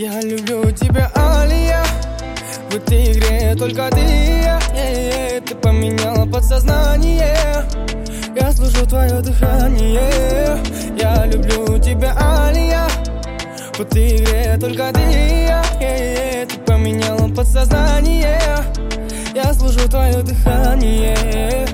Я люблю тебя, Алия. В этой игре только ты и я. Ты поменяла подсознание. Я слышу твое дыхание. Я люблю тебя, Алия. В этой игре только ты и я. Ты поменяла подсознание. Я слышу твое дыхание.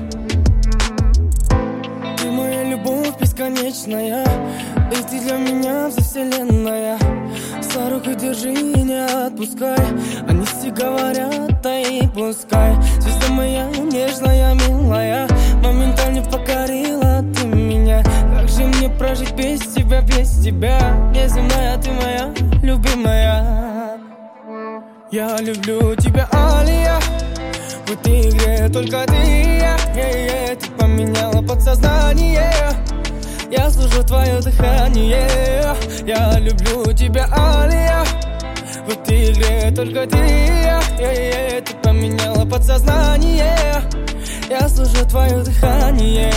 Ты моя любовь бесконечная, и ты для меня вся вселенная. За руку держи и не отпускай. Они все говорят, да и пускай. Звезда моя нежная, милая, моментально покорила ты меня. Как же мне прожить без тебя, без тебя? Неземная ты моя любимая. Я люблю тебя, Алия. В этой игре только ты и я. Ты поменяла подсознание. Я слышу твое дыхание. Я люблю тебя, Алия. В этой игре только ты и я. Ты поменяла подсознание. Я слышу твое дыхание.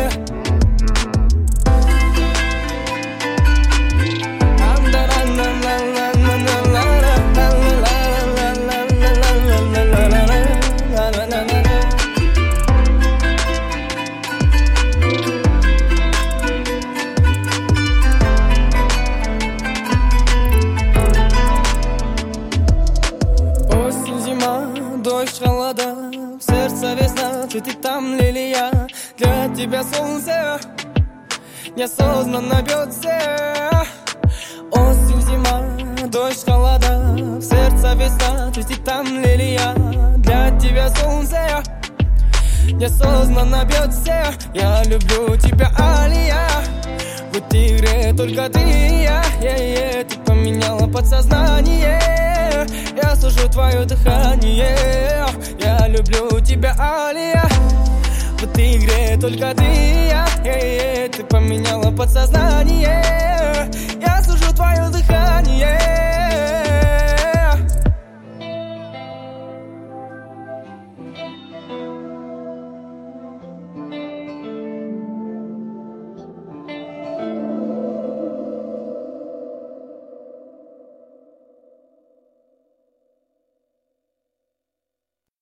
Дождь, холода, в сердце весна, цветы там лилия. Для тебя солнце неосознанно бьется. Осень, зима, дождь, холода, в сердце весна, цветы там лилия. Для тебя солнце неосознанно бьется. Я люблю тебя, Алия. В этой игре только ты и я. Ты поменяла подсознание. Я слышу твое дыхание. Я люблю тебя, Алия. В этой игре только ты и я. Ты поменяла подсознание.